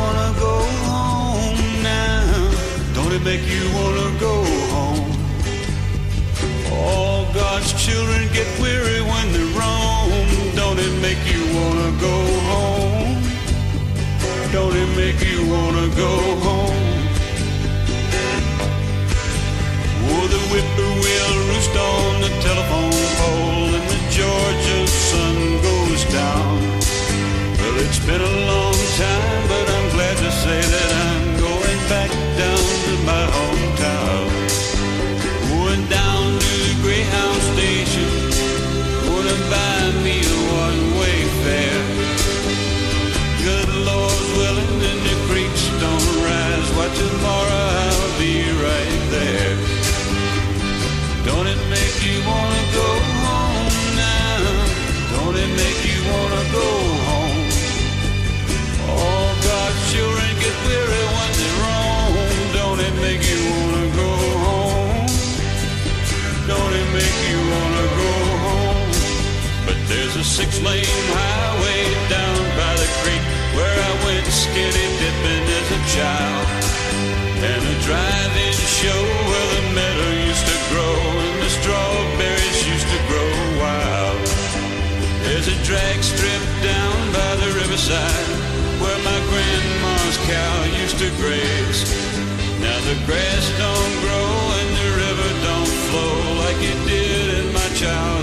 wanna go home now? Don't it make you wanna go home? All God's children get weary when they roam. Don't it make you wanna go home? Don't it make you wanna go home? Oh, the whippoorwill roost on the telephone pole and the Georgia sun goes down. Well, it's been a long time, but I'm glad to say that I'm going back down to my hometown. Going down to the Greyhound station, gonna buy me a one-way fare. Good Lord's willing and the creeks don't rise, why tomorrow I'll be right there. Don't it make you wanna go home now? Don't it make you wanna go home? All God's children get weary when they roam. Don't it make you wanna go home? Don't it make you wanna go home? But there's a 6-lane highway down by the creek where I went skinny dipping as a child, and a drive-in show where the meadow used to grow and the strawberries used to grow wild. There's a drag strip down by the riverside where my grandma's cow used to graze. Now the grass don't grow and the river don't flow like it did in my childhood.